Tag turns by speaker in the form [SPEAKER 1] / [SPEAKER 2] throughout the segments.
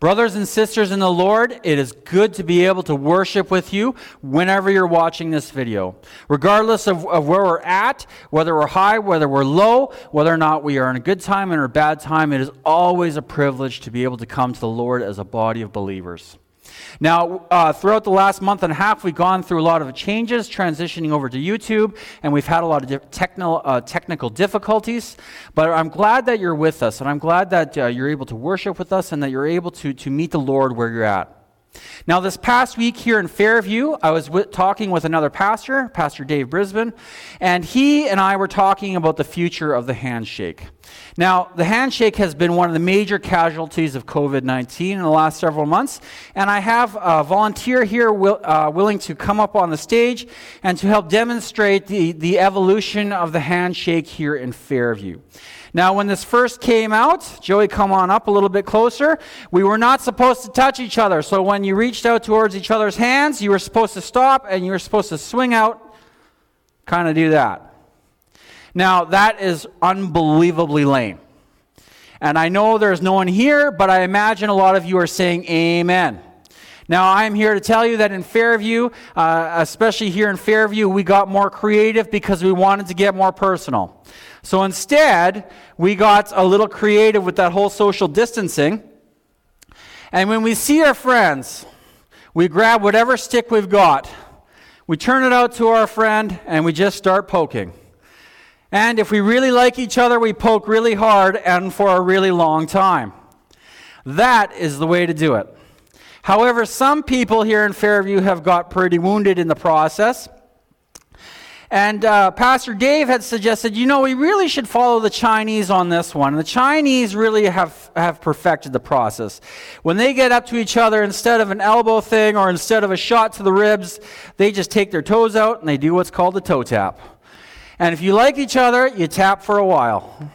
[SPEAKER 1] Brothers and sisters in the Lord, it is good to be able to worship with you whenever you're watching this video. Regardless of where we're at, whether we're high, whether we're low, whether or not we are in a good time or a bad time, it is always a privilege to be able to come to the Lord as a body of believers. Now, throughout the last month and a half, we've gone through a lot of changes, transitioning over to YouTube, and we've had a lot of technical difficulties. But I'm glad that you're with us, and I'm glad that you're able to worship with us and that you're able to meet the Lord where you're at. Now, this past week here in Fairview, I was talking with another pastor, Pastor Dave Brisbane, and he and I were talking about the future of the handshake. Now, the handshake has been one of the major casualties of COVID-19 in the last several months, and I have a volunteer here willing to come up on the stage and to help demonstrate the evolution of the handshake here in Fairview. Now, when this first came out, Joey, come on up a little bit closer. We were not supposed to touch each other. So when you reached out towards each other's hands, you were supposed to stop and you were supposed to swing out, kind of do that. Now, that is unbelievably lame. And I know there's no one here, but I imagine a lot of you are saying amen. Now, I'm here to tell you that in Fairview, especially here in Fairview, we got more creative because we wanted to get more personal. So instead, we got a little creative with that whole social distancing. And when we see our friends, we grab whatever stick we've got, we turn it out to our friend, and we just start poking. And if we really like each other, we poke really hard and for a really long time. That is the way to do it. However, some people here in Fairview have got pretty wounded in the process. And Pastor Dave had suggested, we really should follow the Chinese on this one. The Chinese really have perfected the process. When they get up to each other, instead of an elbow thing or instead of a shot to the ribs, they just take their toes out and they do what's called a toe tap. And if you like each other, you tap for a while.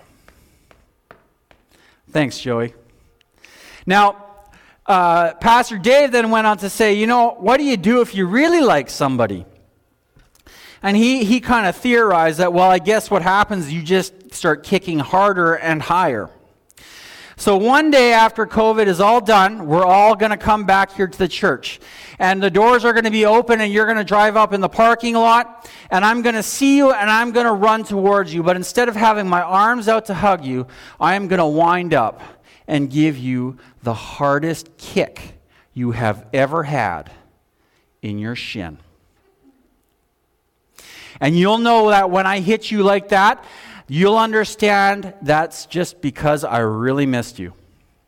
[SPEAKER 1] Thanks, Joey. Now, Pastor Dave then went on to say, what do you do if you really like somebody? And he kind of theorized that, I guess what happens is you just start kicking harder and higher. So one day after COVID is all done, we're all going to come back here to the church. And the doors are going to be open and you're going to drive up in the parking lot. And I'm going to see you and I'm going to run towards you. But instead of having my arms out to hug you, I am going to wind up and give you the hardest kick you have ever had in your shin. And you'll know that when I hit you like that, you'll understand that's just because I really missed you.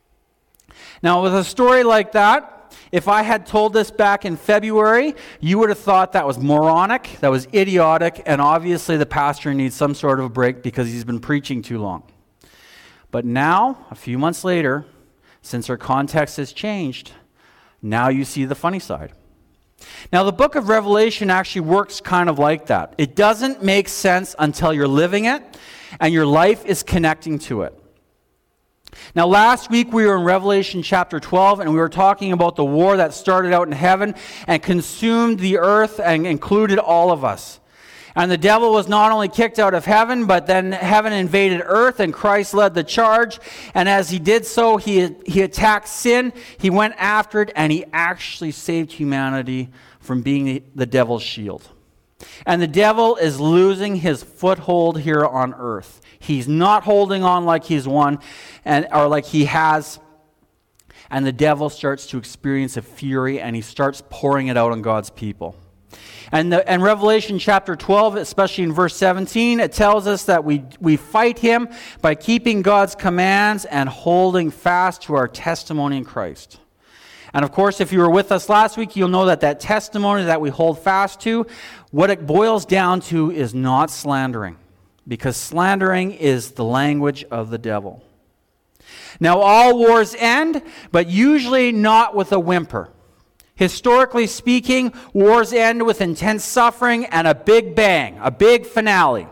[SPEAKER 1] Now, with a story like that, if I had told this back in February, you would have thought that was moronic, that was idiotic, and obviously the pastor needs some sort of a break because he's been preaching too long. But now, a few months later, since our context has changed, now you see the funny side. Now, the book of Revelation actually works kind of like that. It doesn't make sense until you're living it and your life is connecting to it. Now, last week we were in Revelation chapter 12 and we were talking about the war that started out in heaven and consumed the earth and included all of us. And the devil was not only kicked out of heaven, but then heaven invaded earth and Christ led the charge. And as he did so, he attacked sin, he went after it, and he actually saved humanity from being the devil's shield. And the devil is losing his foothold here on earth. He's not holding on like he's won or like he has. And the devil starts to experience a fury and he starts pouring it out on God's people. And Revelation chapter 12, especially in verse 17, it tells us that we fight him by keeping God's commands and holding fast to our testimony in Christ. And of course, if you were with us last week, you'll know that testimony that we hold fast to, what it boils down to is not slandering, because slandering is the language of the devil. Now, all wars end, but usually not with a whimper. Historically speaking, wars end with intense suffering and a big bang, a big finale.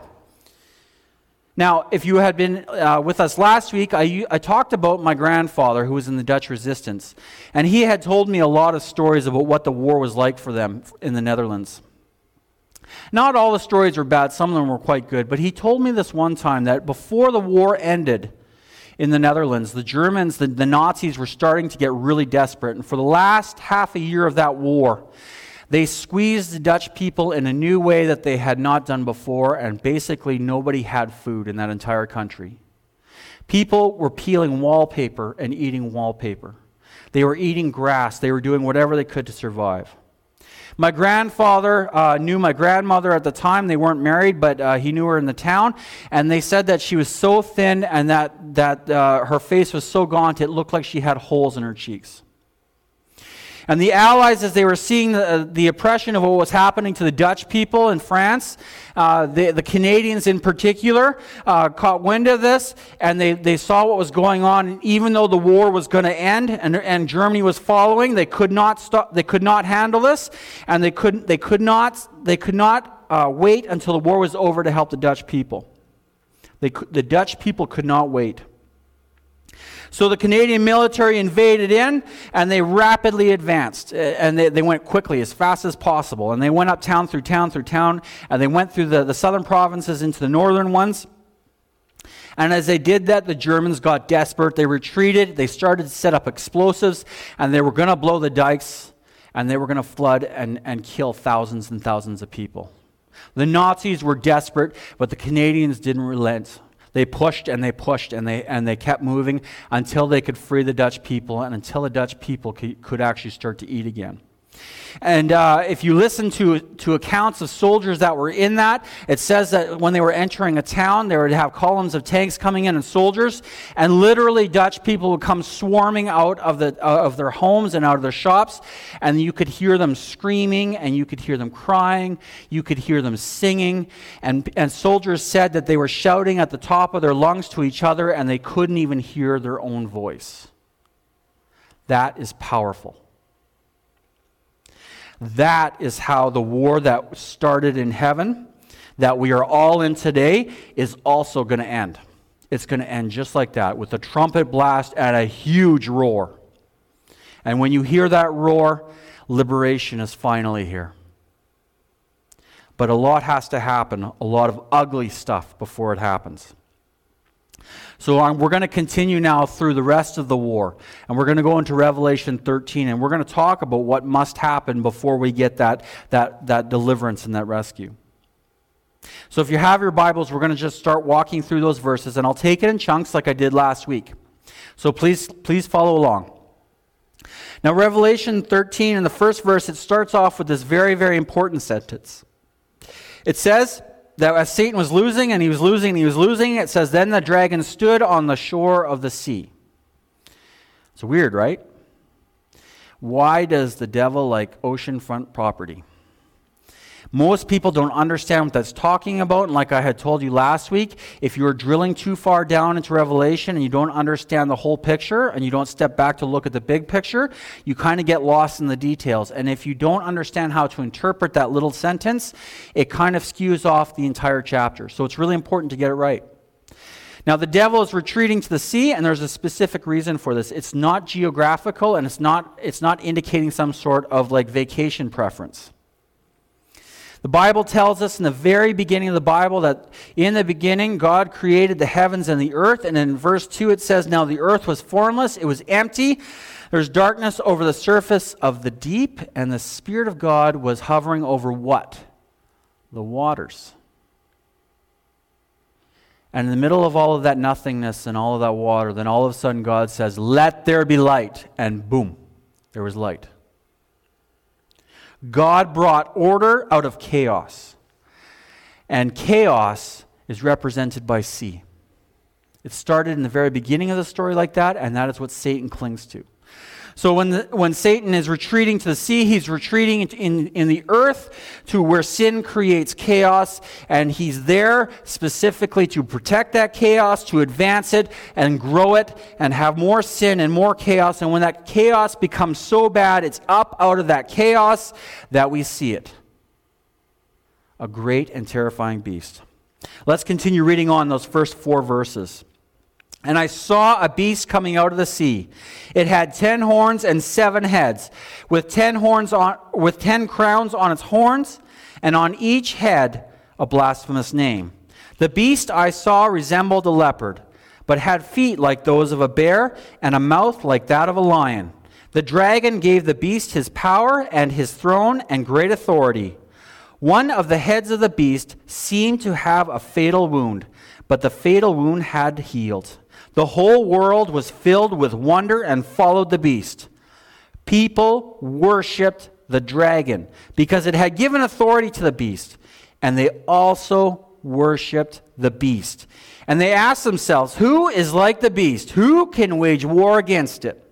[SPEAKER 1] Now, if you had been with us last week, I talked about my grandfather who was in the Dutch resistance. And he had told me a lot of stories about what the war was like for them in the Netherlands. Not all the stories were bad, some of them were quite good. But he told me this one time that before the war ended, in the Netherlands, the Germans, the Nazis were starting to get really desperate. And for the last half a year of that war, they squeezed the Dutch people in a new way that they had not done before, and basically nobody had food in that entire country. People were peeling wallpaper and eating wallpaper. They were eating grass. They were doing whatever they could to survive. My grandfather knew my grandmother at the time. They weren't married, but he knew her in the town. And they said that she was so thin and that her face was so gaunt, it looked like she had holes in her cheeks. And the Allies, as they were seeing the oppression of what was happening to the Dutch people in France, the Canadians in particular, caught wind of this, and they saw what was going on. And even though the war was going to end and Germany was following, they could not stop. They could not handle this, and they could not wait until the war was over to help the Dutch people. The Dutch people could not wait. So the Canadian military invaded in, and they rapidly advanced. And they went quickly, as fast as possible. And they went up town through town, and they went through the southern provinces into the northern ones. And as they did that, the Germans got desperate. They retreated. They started to set up explosives, and they were going to blow the dikes, and they were going to flood and kill thousands and thousands of people. The Nazis were desperate, but the Canadians didn't relent. They pushed and they pushed and they kept moving until they could free the Dutch people and until the Dutch people could actually start to eat again. And if you listen to accounts of soldiers that were in that, it says that when they were entering a town, they would have columns of tanks coming in and soldiers, and literally Dutch people would come swarming out of their homes and out of their shops, and you could hear them screaming, and you could hear them crying, you could hear them singing, and soldiers said that they were shouting at the top of their lungs to each other, and they couldn't even hear their own voice. That is powerful. That is how the war that started in heaven, that we are all in today, is also going to end. It's going to end just like that, with a trumpet blast and a huge roar. And when you hear that roar, liberation is finally here. But a lot has to happen, a lot of ugly stuff before it happens. So we're going to continue now through the rest of the war. And we're going to go into Revelation 13. And we're going to talk about what must happen before we get that deliverance and that rescue. So if you have your Bibles, we're going to just start walking through those verses. And I'll take it in chunks like I did last week. So please follow along. Now Revelation 13, in the first verse, it starts off with this very, very important sentence. It says that as Satan was losing, and he was losing, and he was losing, it says, then the dragon stood on the shore of the sea. It's weird, right? Why does the devil like oceanfront property? Most people don't understand what that's talking about, and like I had told you last week, if you're drilling too far down into Revelation and you don't understand the whole picture and you don't step back to look at the big picture, you kind of get lost in the details. And if you don't understand how to interpret that little sentence, it kind of skews off the entire chapter. So it's really important to get it right. Now the devil is retreating to the sea, and there's a specific reason for this. It's not geographical, and it's not indicating some sort of like vacation preference. The Bible tells us in the very beginning of the Bible that in the beginning God created the heavens and the earth. And in verse 2 it says, now the earth was formless, it was empty. There's darkness over the surface of the deep, and the Spirit of God was hovering over what? The waters. And in the middle of all of that nothingness and all of that water, then all of a sudden God says, let there be light. And boom, there was light. God brought order out of chaos. And chaos is represented by sea. It started in the very beginning of the story like that, and that is what Satan clings to. So when Satan is retreating to the sea, he's retreating in the earth to where sin creates chaos, and he's there specifically to protect that chaos, to advance it and grow it and have more sin and more chaos. And when that chaos becomes so bad, it's up out of that chaos that we see it. A great and terrifying beast. Let's continue reading on those first 4 verses. And I saw a beast coming out of the sea. It had 10 horns and 7 heads, with 10 crowns on its horns, and on each head a blasphemous name. The beast I saw resembled a leopard, but had feet like those of a bear and a mouth like that of a lion. The dragon gave the beast his power and his throne and great authority. One of the heads of the beast seemed to have a fatal wound, but the fatal wound had healed. The whole world was filled with wonder and followed the beast. People worshipped the dragon because it had given authority to the beast, and they also worshipped the beast. And they asked themselves, who is like the beast? Who can wage war against it?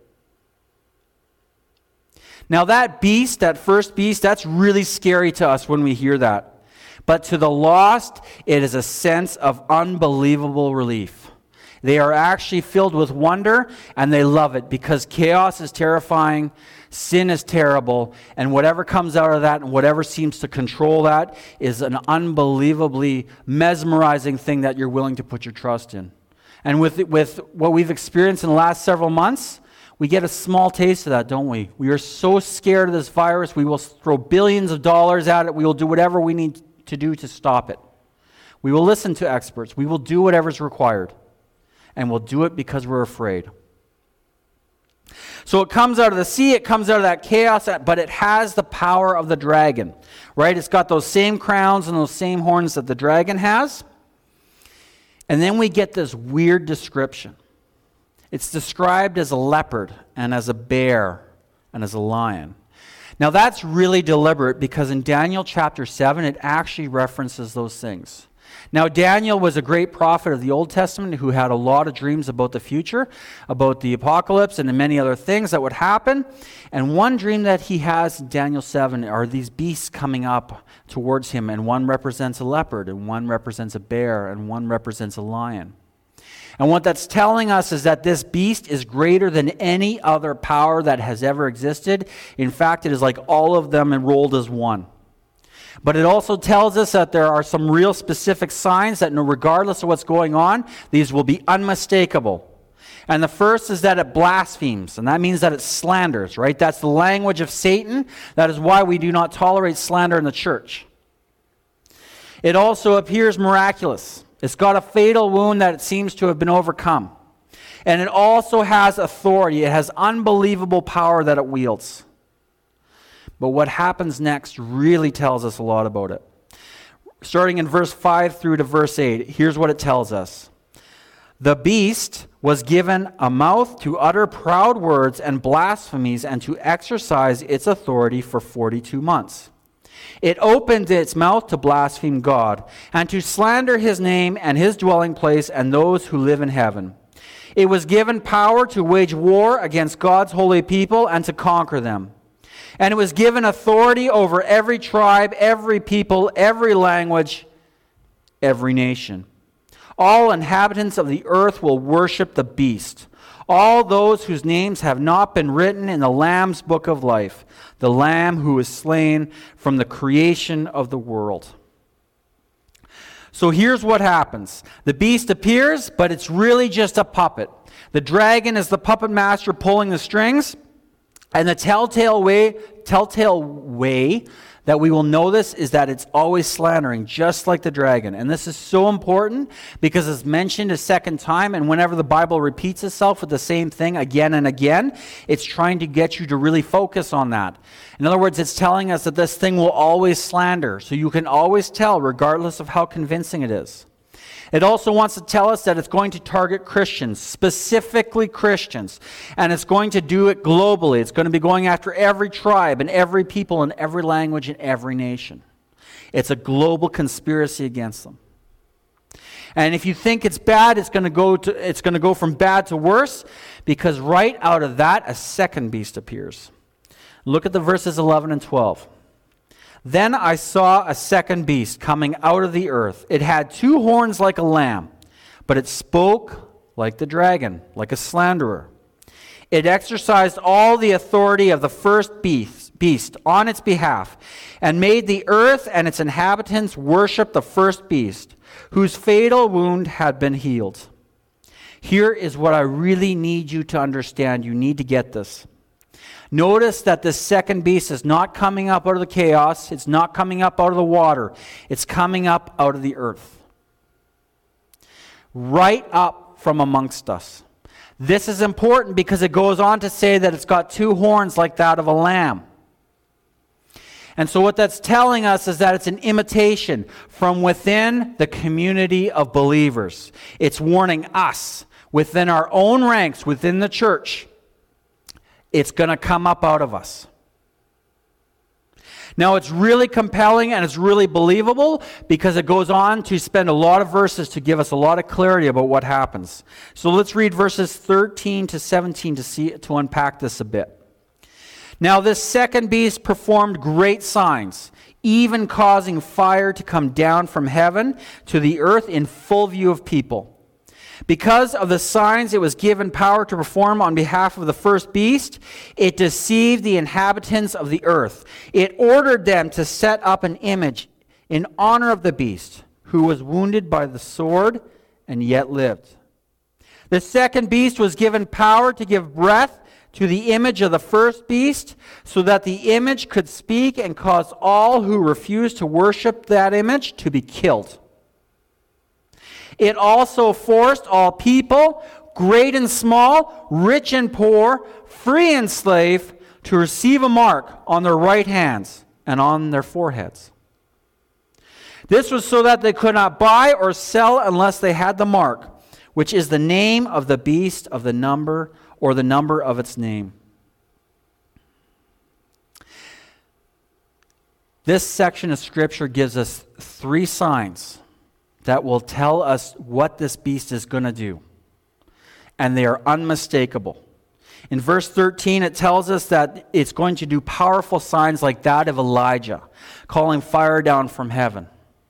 [SPEAKER 1] Now that beast, that first beast, that's really scary to us when we hear that. But to the lost, it is a sense of unbelievable relief. They are actually filled with wonder, and they love it because chaos is terrifying, sin is terrible, and whatever comes out of that and whatever seems to control that is an unbelievably mesmerizing thing that you're willing to put your trust in. And with what we've experienced in the last several months, we get a small taste of that, don't we? We are so scared of this virus, we will throw billions of dollars at it. We will do whatever we need to do to stop it. We will listen to experts. We will do whatever's required. And we'll do it because we're afraid. So it comes out of the sea, it comes out of that chaos, but it has the power of the dragon, right? It's got those same crowns and those same horns that the dragon has. And then we get this weird description. It's described as a leopard and as a bear and as a lion. Now that's really deliberate because in Daniel chapter 7, it actually references those things. Now Daniel was a great prophet of the Old Testament who had a lot of dreams about the future, about the apocalypse and many other things that would happen. And one dream that he has in Daniel 7 are these beasts coming up towards him, and one represents a leopard, and one represents a bear, and one represents a lion. And what that's telling us is that this beast is greater than any other power that has ever existed. In fact, it is like all of them enrolled as one. But it also tells us that there are some real specific signs that regardless of what's going on, these will be unmistakable. And the first is that it blasphemes, and that means that it slanders, right? That's the language of Satan. That is why we do not tolerate slander in the church. It also appears miraculous. It's got a fatal wound that it seems to have been overcome. And it also has authority. It has unbelievable power that it wields. But what happens next really tells us a lot about it. Starting in verse 5 through to verse 8, here's what it tells us. The beast was given a mouth to utter proud words and blasphemies and to exercise its authority for 42 months. It opened its mouth to blaspheme God and to slander his name and his dwelling place and those who live in heaven. It was given power to wage war against God's holy people and to conquer them. And it was given authority over every tribe, every people, every language, every nation. All inhabitants of the earth will worship the beast. All those whose names have not been written in the Lamb's book of life, the Lamb who was slain from the creation of the world. So here's what happens. The beast appears, but it's really just a puppet. The dragon is the puppet master pulling the strings, and the telltale way that we will know this is that it's always slandering, just like the dragon. And this is so important because it's mentioned a second time, and whenever the Bible repeats itself with the same thing again and again, it's trying to get you to really focus on that. In other words, it's telling us that this thing will always slander, so you can always tell regardless of how convincing it is. It also wants to tell us that it's going to target Christians, specifically Christians, and it's going to do it globally. It's going to be going after every tribe and every people and every language and every nation. It's a global conspiracy against them. And if you think it's bad, it's going to go from bad to worse, because right out of that, a second beast appears. Look at the verses 11 and 12. Then I saw a second beast coming out of the earth. It had 2 horns like a lamb, but it spoke like the dragon, like a slanderer. It exercised all the authority of the first beast on its behalf, and made the earth and its inhabitants worship the first beast, whose fatal wound had been healed. Here is what I really need you to understand. You need to get this. Notice that the second beast is not coming up out of the chaos. It's not coming up out of the water. It's coming up out of the earth. Right up from amongst us. This is important because it goes on to say that it's got 2 horns like that of a lamb. And so what that's telling us is that it's an imitation from within the community of believers. It's warning us within our own ranks, within the church. It's going to come up out of us. Now, it's really compelling and it's really believable because it goes on to spend a lot of verses to give us a lot of clarity about what happens. So let's read verses 13 to 17 to unpack this a bit. Now, this second beast performed great signs, even causing fire to come down from heaven to the earth in full view of people. Because of the signs it was given power to perform on behalf of the first beast, it deceived the inhabitants of the earth. It ordered them to set up an image in honor of the beast, who was wounded by the sword and yet lived. The second beast was given power to give breath to the image of the first beast, so that the image could speak and cause all who refused to worship that image to be killed. It also forced all people, great and small, rich and poor, free and slave, to receive a mark on their right hands and on their foreheads. This was so that they could not buy or sell unless they had the mark, which is the name of the beast, of the number, or the number of its name. This section of Scripture gives us 3 signs that will tell us what this beast is going to do. And they are unmistakable. In verse 13, it tells us that it's going to do powerful signs like that of Elijah, calling fire down from heaven.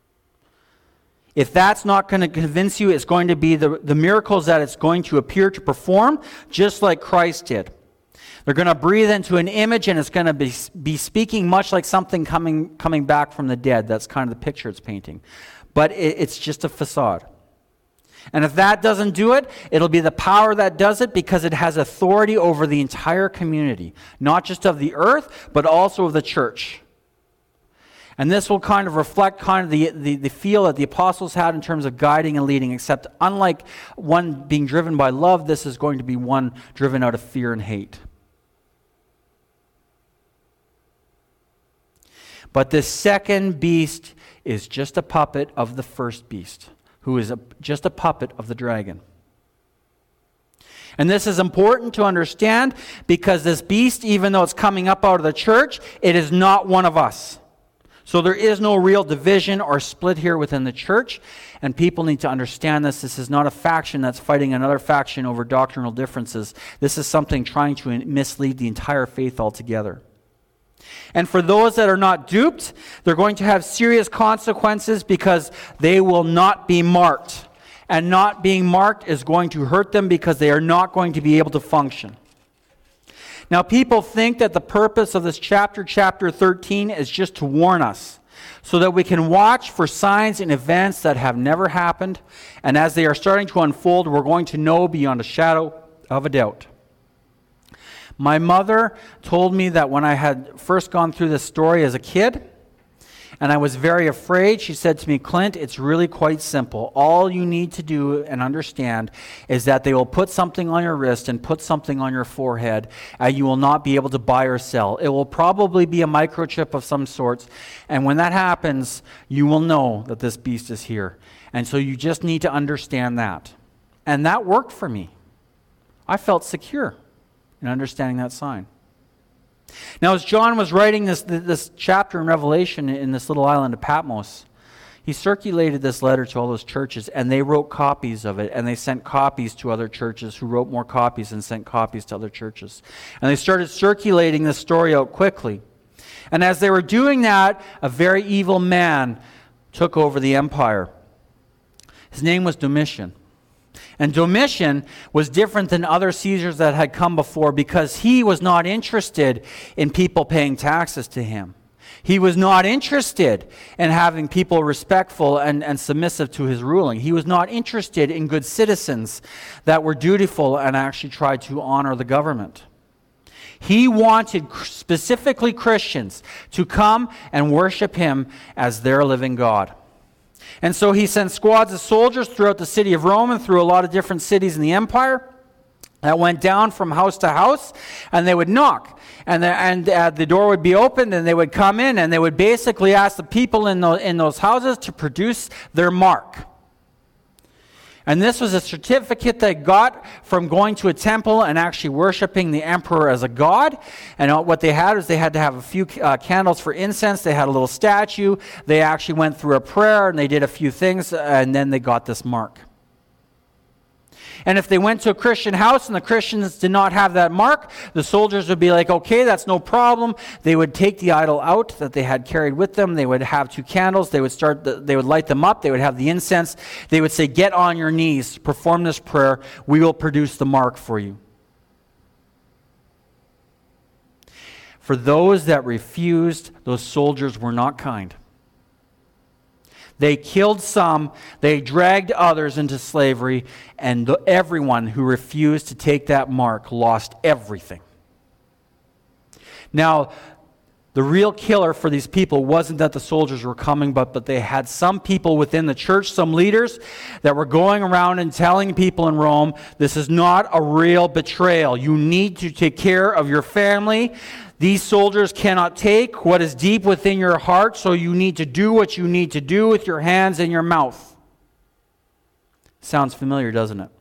[SPEAKER 1] If that's not going to convince you, it's going to be the miracles that it's going to appear to perform, just like Christ did. They're going to breathe into an image, and it's going to be speaking much like something coming back from the dead. That's kind of the picture it's painting. But it's just a facade. And if that doesn't do it, it'll be the power that does it, because it has authority over the entire community, not just of the earth, but also of the church. And this will kind of reflect kind of the feel that the apostles had in terms of guiding and leading, except unlike one being driven by love, this is going to be one driven out of fear and hate. But this second beast is just a puppet of the first beast, who is just a puppet of the dragon. And this is important to understand, because this beast, even though it's coming up out of the church, it is not one of us. So there is no real division or split here within the church, and people need to understand this. This is not a faction that's fighting another faction over doctrinal differences. This is something trying to mislead the entire faith altogether. And for those that are not duped, they're going to have serious consequences, because they will not be marked. And not being marked is going to hurt them, because they are not going to be able to function. Now, people think that the purpose of this chapter 13, is just to warn us, so that we can watch for signs and events that have never happened. And as they are starting to unfold, we're going to know beyond a shadow of a doubt. My mother told me that when I had first gone through this story as a kid, and I was very afraid, she said to me, "Clint, it's really quite simple. All you need to do and understand is that they will put something on your wrist and put something on your forehead, and you will not be able to buy or sell. It will probably be a microchip of some sorts, and when that happens, you will know that this beast is here. And so you just need to understand that." And that worked for me. I felt secure in understanding that sign. Now, as John was writing this chapter in Revelation in this little island of Patmos, he circulated this letter to all those churches, and they wrote copies of it, and they sent copies to other churches who wrote more copies and sent copies to other churches. And they started circulating this story out quickly. And as they were doing that, a very evil man took over the empire. His name was Domitian. And Domitian was different than other Caesars that had come before, because he was not interested in people paying taxes to him. He was not interested in having people respectful and submissive to his ruling. He was not interested in good citizens that were dutiful and actually tried to honor the government. He wanted specifically Christians to come and worship him as their living God. And so he sent squads of soldiers throughout the city of Rome and through a lot of different cities in the empire that went down from house to house, and they would knock. And the door would be opened, and they would come in, and they would basically ask the people in those houses to produce their mark. And this was a certificate they got from going to a temple and actually worshiping the emperor as a god. And what they had was they had to have a few candles for incense. They had a little statue. They actually went through a prayer, and they did a few things, and then they got this mark. And if they went to a Christian house and the Christians did not have that mark, the soldiers would be like, okay, that's no problem. They would take the idol out that they had carried with them. They would have 2 candles. They would light them up. They would have the incense. They would say, get on your knees, perform this prayer. We will produce the mark for you. For those that refused, those soldiers were not kind. They killed some, they dragged others into slavery, and everyone who refused to take that mark lost everything. Now, the real killer for these people wasn't that the soldiers were coming, but they had some people within the church, some leaders, that were going around and telling people in Rome, this is not a real betrayal. You need to take care of your family. These soldiers cannot take what is deep within your heart, so you need to do what you need to do with your hands and your mouth. Sounds familiar, doesn't it?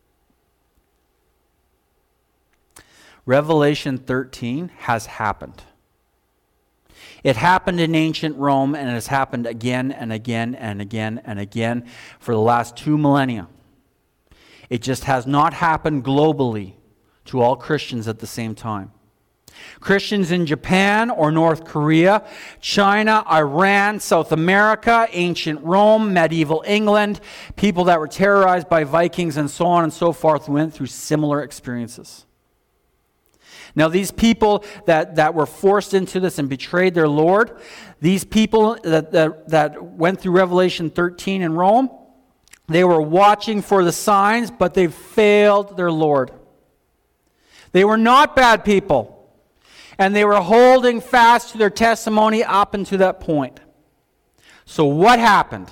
[SPEAKER 1] Revelation 13 has happened. It happened in ancient Rome, and it has happened again and again and again and again for the last 2 millennia. It just has not happened globally to all Christians at the same time. Christians in Japan or North Korea, China, Iran, South America, ancient Rome, medieval England, people that were terrorized by Vikings and so on and so forth went through similar experiences. Now these people that were forced into this and betrayed their Lord, these people that went through Revelation 13 in Rome, they were watching for the signs, but they failed their Lord. They were not bad people. And they were holding fast to their testimony up until that point. So what happened?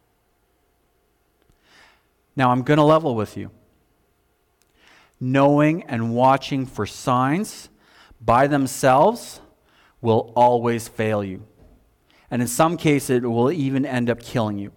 [SPEAKER 1] Now I'm going to level with you. Knowing and watching for signs by themselves will always fail you. And in some cases, it will even end up killing you.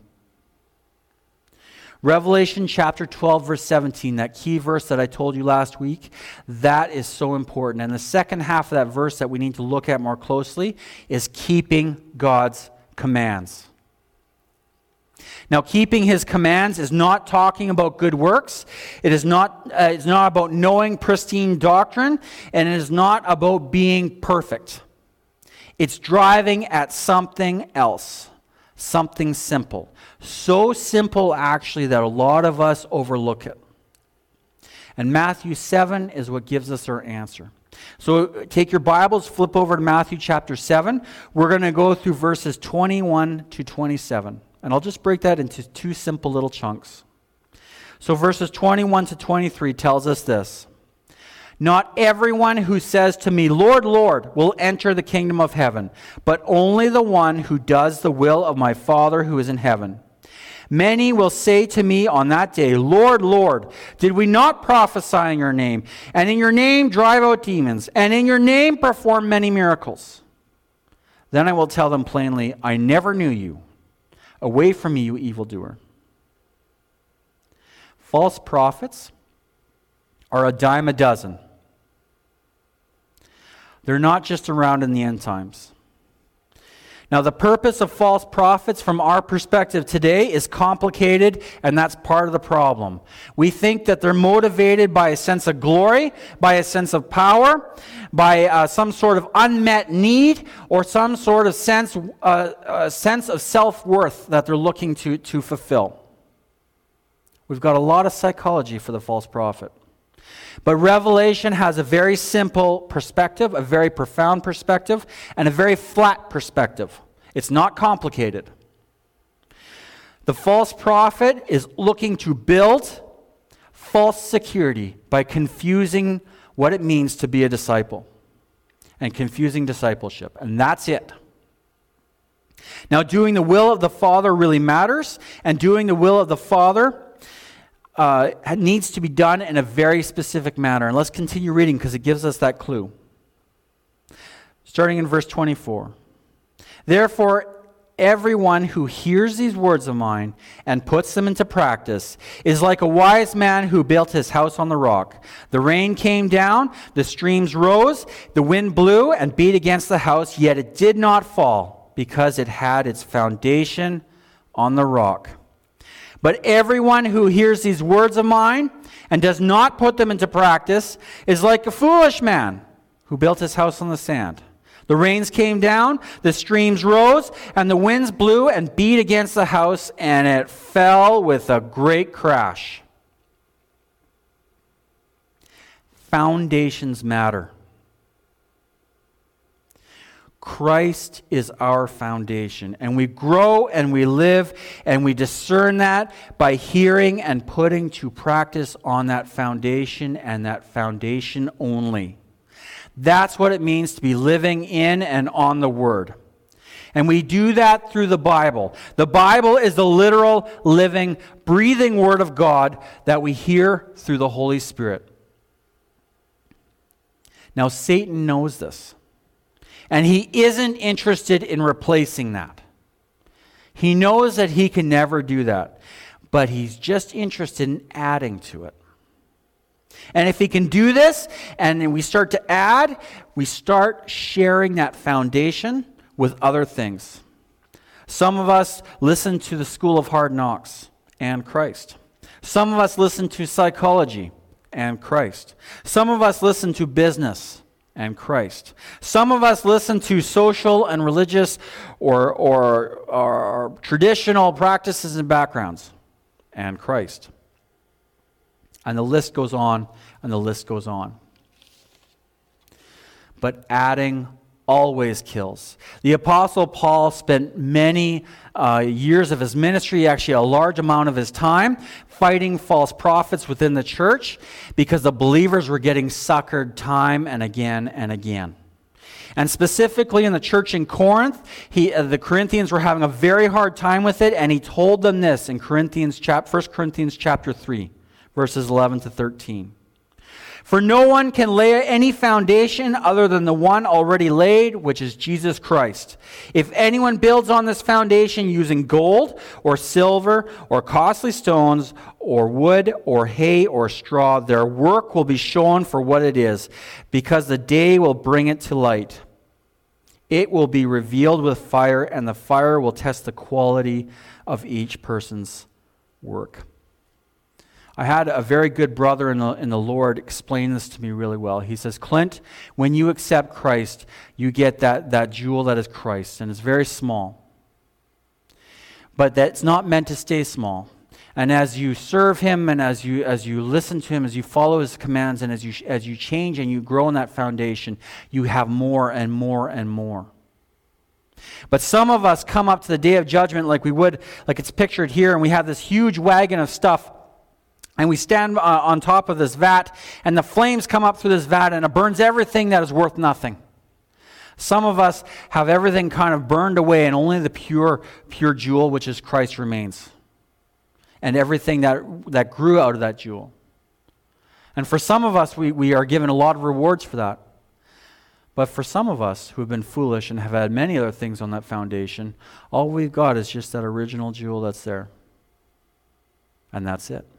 [SPEAKER 1] Revelation chapter 12, verse 17, that key verse that I told you last week, that is so important. And the second half of that verse that we need to look at more closely is keeping God's commands. Now, keeping his commands is not talking about good works. It's not about knowing pristine doctrine, and it is not about being perfect. It's driving at something else, something simple. So simple, actually, that a lot of us overlook it. And Matthew 7 is what gives us our answer. So take your Bibles, flip over to Matthew chapter 7. We're going to go through verses 21 to 27. And I'll just break that into 2 simple little chunks. So verses 21 to 23 tells us this. Not everyone who says to me, Lord, Lord, will enter the kingdom of heaven, but only the one who does the will of my Father who is in heaven. Many will say to me on that day, Lord, Lord, did we not prophesy in your name, and in your name drive out demons, and in your name perform many miracles? Then I will tell them plainly, I never knew you. Away from me, you evildoer. False prophets are a dime a dozen. They're not just around in the end times. Now, the purpose of false prophets from our perspective today is complicated, and that's part of the problem. We think that they're motivated by a sense of glory, by a sense of power, by some sort of unmet need, or some sort of sense of self-worth that they're looking to fulfill. We've got a lot of psychology for the false prophet. But Revelation has a very simple perspective, a very profound perspective, and a very flat perspective. It's not complicated. The false prophet is looking to build false security by confusing what it means to be a disciple and confusing discipleship. And that's it. Now, doing the will of the Father really matters, and doing the will of the Father needs to be done in a very specific manner. And let's continue reading because it gives us that clue. Starting in verse 24. Therefore, everyone who hears these words of mine and puts them into practice is like a wise man who built his house on the rock. The rain came down, the streams rose, the wind blew and beat against the house, yet it did not fall, because it had its foundation on the rock. But everyone who hears these words of mine and does not put them into practice is like a foolish man who built his house on the sand. The rains came down, the streams rose, and the winds blew and beat against the house, and it fell with a great crash. Foundations matter. Christ is our foundation, and we grow and we live and we discern that by hearing and putting to practice on that foundation and that foundation only. That's what it means to be living in and on the Word. And we do that through the Bible. The Bible is the literal, living, breathing Word of God that we hear through the Holy Spirit. Now, Satan knows this. And he isn't interested in replacing that. He knows that he can never do that. But he's just interested in adding to it. And if he can do this, and we start to add, we start sharing that foundation with other things. Some of us listen to the School of Hard Knocks and Christ. Some of us listen to psychology and Christ. Some of us listen to business and Christ. Some of us listen to social and religious or traditional practices and backgrounds and Christ. And the list goes on, and the list goes on. But adding always kills. The Apostle Paul spent many years of his ministry, actually a large amount of his time, fighting false prophets within the church because the believers were getting suckered time and again and again. And specifically in the church in Corinth, the Corinthians were having a very hard time with it, and he told them this in 1 Corinthians chapter 3. Verses 11 to 13. For no one can lay any foundation other than the one already laid, which is Jesus Christ. If anyone builds on this foundation using gold or silver or costly stones or wood or hay or straw, their work will be shown for what it is, because the day will bring it to light. It will be revealed with fire, and the fire will test the quality of each person's work. I had a very good brother in the Lord explain this to me really well. He says, Clint, when you accept Christ, you get that jewel that is Christ, and it's very small. But that's not meant to stay small. And as you serve Him, and as you listen to Him, as you follow His commands, and as you change and you grow in that foundation, you have more and more and more. But some of us come up to the day of judgment like it's pictured here, and we have this huge wagon of stuff. And we stand on top of this vat, and the flames come up through this vat, and it burns everything that is worth nothing. Some of us have everything kind of burned away, and only the pure jewel, which is Christ, remains. And everything that grew out of that jewel. And for some of us, we are given a lot of rewards for that. But for some of us who have been foolish and have had many other things on that foundation, all we've got is just that original jewel that's there. And that's it.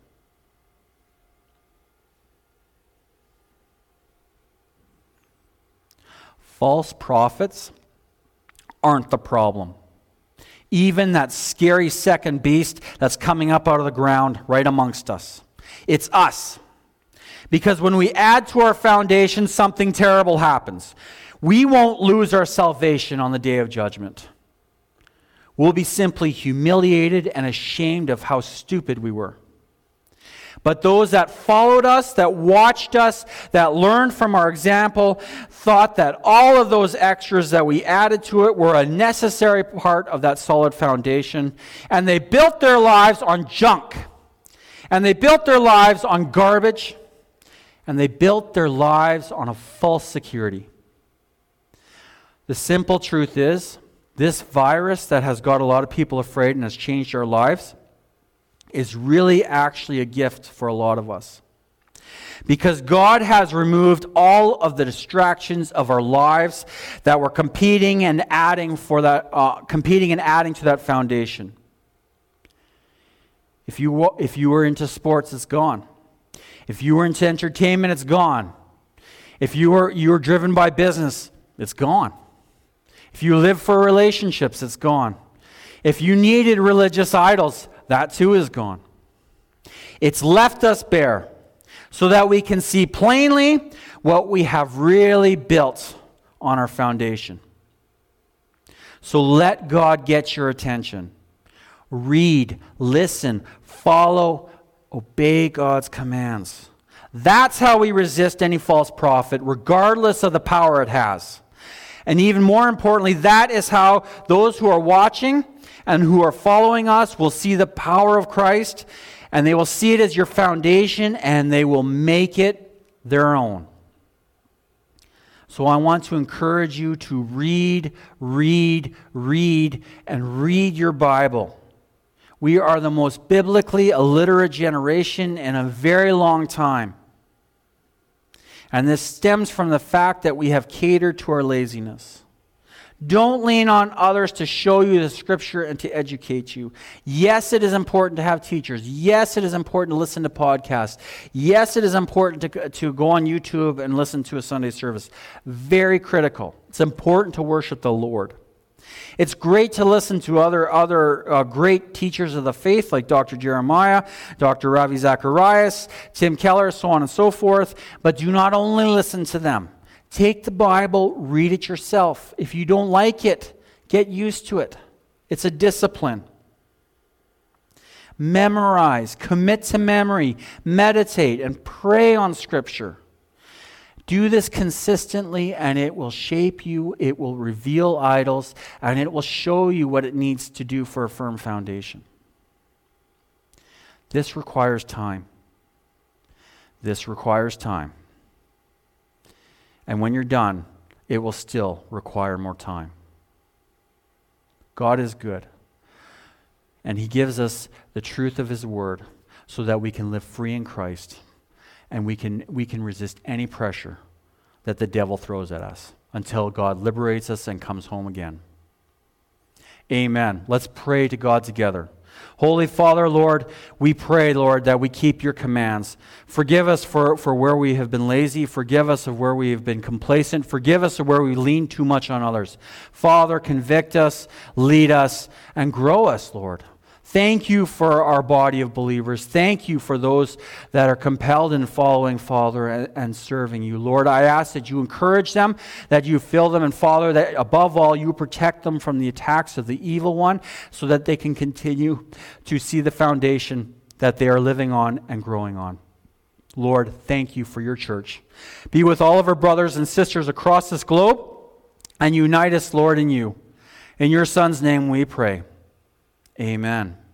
[SPEAKER 1] False prophets aren't the problem. Even that scary second beast that's coming up out of the ground right amongst us. It's us. Because when we add to our foundation, something terrible happens. We won't lose our salvation on the day of judgment. We'll be simply humiliated and ashamed of how stupid we were. But those that followed us, that watched us, that learned from our example, thought that all of those extras that we added to it were a necessary part of that solid foundation. And they built their lives on junk. And they built their lives on garbage. And they built their lives on a false security. The simple truth is, This virus that has got a lot of people afraid and has changed our lives is really actually a gift for a lot of us. Because God has removed all of the distractions of our lives that were competing and adding to that foundation. If you were into sports, it's gone. If you were into entertainment, it's gone. If you were driven by business, it's gone. If you live for relationships, it's gone. If you needed religious idols, that too is gone. It's left us bare so that we can see plainly what we have really built on our foundation. So let God get your attention. Read, listen, follow, obey God's commands. That's how we resist any false prophet, regardless of the power it has. And even more importantly, that is how those who are watching and who are following us will see the power of Christ, and they will see it as your foundation, and they will make it their own. So I want to encourage you to read, and read your Bible. We are the most biblically illiterate generation in a very long time. And this stems from the fact that we have catered to our laziness. Don't lean on others to show you the Scripture and to educate you. Yes, it is important to have teachers. Yes, it is important to listen to podcasts. Yes, it is important to go on YouTube and listen to a Sunday service. Very critical. It's important to worship the Lord. It's great to listen to other great teachers of the faith like Dr. Jeremiah, Dr. Ravi Zacharias, Tim Keller, so on and so forth. But do not only listen to them. Take the Bible, read it yourself. If you don't like it, get used to it. It's a discipline. Memorize, commit to memory, meditate, and pray on Scripture. Do this consistently, and it will shape you, it will reveal idols, and it will show you what it needs to do for a firm foundation. This requires time. This requires time. And when you're done, it will still require more time. God is good. And He gives us the truth of His Word so that we can live free in Christ. And we can resist any pressure that the devil throws at us until God liberates us and comes home again. Amen. Let's pray to God together. Holy Father, Lord, we pray, Lord, that we keep your commands. Forgive us for where we have been lazy. Forgive us of where we have been complacent. Forgive us of where we lean too much on others. Father, convict us, lead us, and grow us, Lord. Thank you for our body of believers. Thank you for those that are compelled in following, Father, and serving you. Lord, I ask that you encourage them, that you fill them, and Father, that above all, you protect them from the attacks of the evil one so that they can continue to see the foundation that they are living on and growing on. Lord, thank you for your church. Be with all of our brothers and sisters across this globe and unite us, Lord, in you. In your Son's name we pray. Amen.